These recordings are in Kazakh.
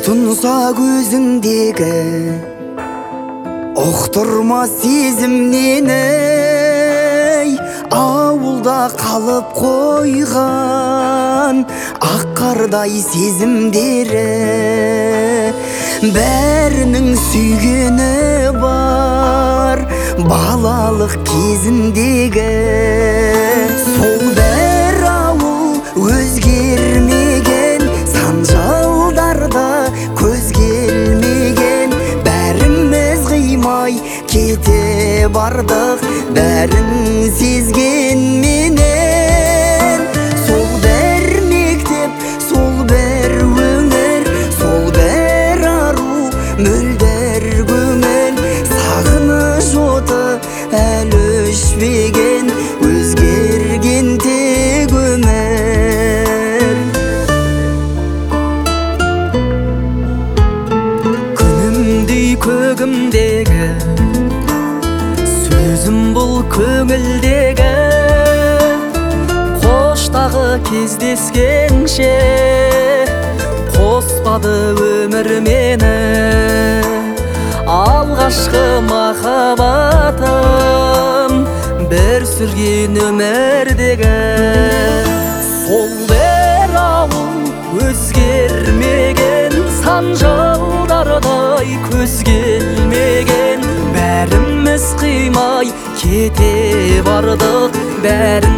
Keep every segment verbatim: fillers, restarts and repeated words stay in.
тұнса көзіңдегі ұқтырма сезімнен, ей ауылда қалып қойған ақ қардай сезімдері. Бәрінің сүйгені бар балалық кезіндегі. Сол бір ауыл өзгермеген, сан жылдарда көз келмеген. Бәріміз қимай кете бардық, бәрін сезгенменен. Сол бір мектеп, сол бір өңір, сол бір ару мөлдір көңіл. Сағыныш оты әлі өшпеген, өзгерген тек өмір. Күнімдей көгімдегі сөзім бұл көңілдегі. Қоштағы кездескенше қоспады өмір мені. Алғашқы махаббатым бір сүрген өмірдегі. Сол бір ауыл өзгермеген, сан жылдардай көз келмеген. Бәріміз қимай кете бардық, бәрін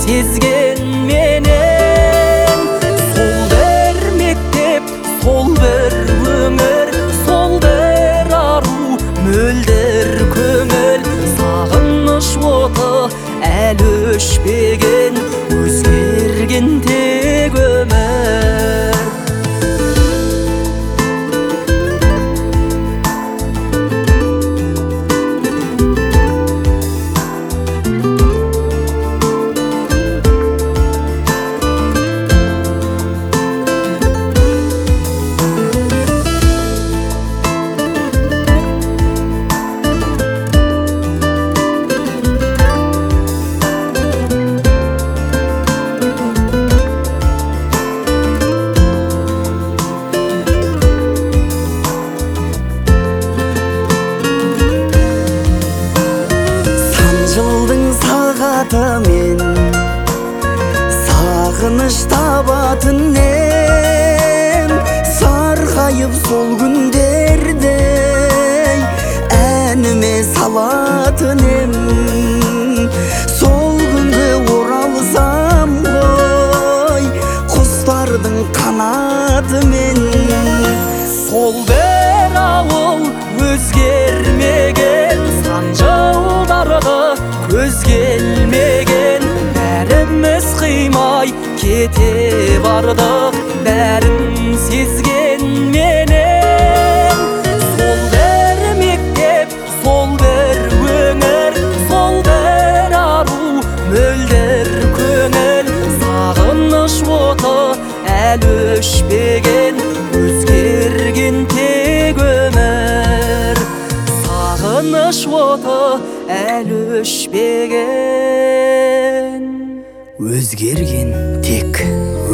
сезгенменен. Сол бір мектеп, сол бір өңір, сол бір ару мөлдір көңіл. Сағыныш оты әлі өшпеген, өзгерген тек өмір. Мен сағыныш табатыннен, сарғайып сол күндердей әніме салатынем. Сол күнге оралсам ғой құстардың қанатымен. Сол бір ауыл өзгермеген, сан жылдарда көз келмеген. Бәріміз қимай кете бардық, бәрін сезгенменен. Сол бір мектеп, сол бір өңір, сол бір ару мөлдір көңіл. Сағыныш оты әлі өшпеген, өзгерген тек өмір. Сағыныш оты әлі өшпеген, өзгерген тек